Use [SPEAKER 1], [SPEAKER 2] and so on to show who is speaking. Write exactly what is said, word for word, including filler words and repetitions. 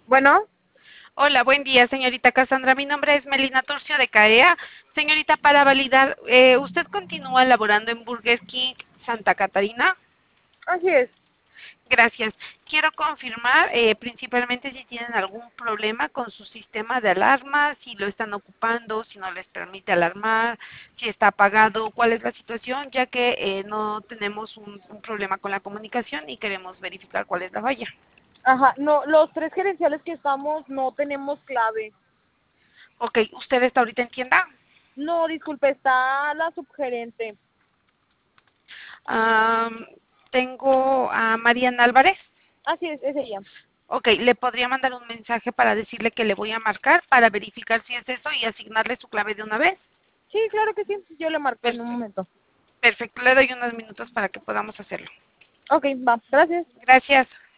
[SPEAKER 1] Bueno,
[SPEAKER 2] Hola, buen día, señorita Cassandra. Mi nombre es Melina Turcio de CAEA. Señorita, para validar, eh, ¿usted continúa laborando en Burger King Santa Catarina?
[SPEAKER 1] así es.
[SPEAKER 2] Gracias. Quiero confirmar eh, principalmente si tienen algún problema con su sistema de alarma, si lo están ocupando, si no les permite alarmar, si está apagado, cuál es la situación, ya que eh, no tenemos un, un problema con la comunicación y queremos verificar cuál es la falla.
[SPEAKER 1] Ajá, no, los tres gerenciales que estamos no tenemos clave.
[SPEAKER 2] Ok, ¿usted está ahorita en tienda?
[SPEAKER 1] No, disculpe, está la subgerente.
[SPEAKER 2] Am, tengo a Mariana Álvarez.
[SPEAKER 1] Así es, es ella.
[SPEAKER 2] Ok, le podría mandar un mensaje para decirle que le voy a marcar para verificar si es eso y asignarle su clave de una vez.
[SPEAKER 1] Sí, claro que sí, yo le marco en un
[SPEAKER 2] Perfecto,
[SPEAKER 1] momento.
[SPEAKER 2] perfecto. Le doy unos minutos para que podamos hacerlo.
[SPEAKER 1] Ok, va, gracias.
[SPEAKER 2] Gracias.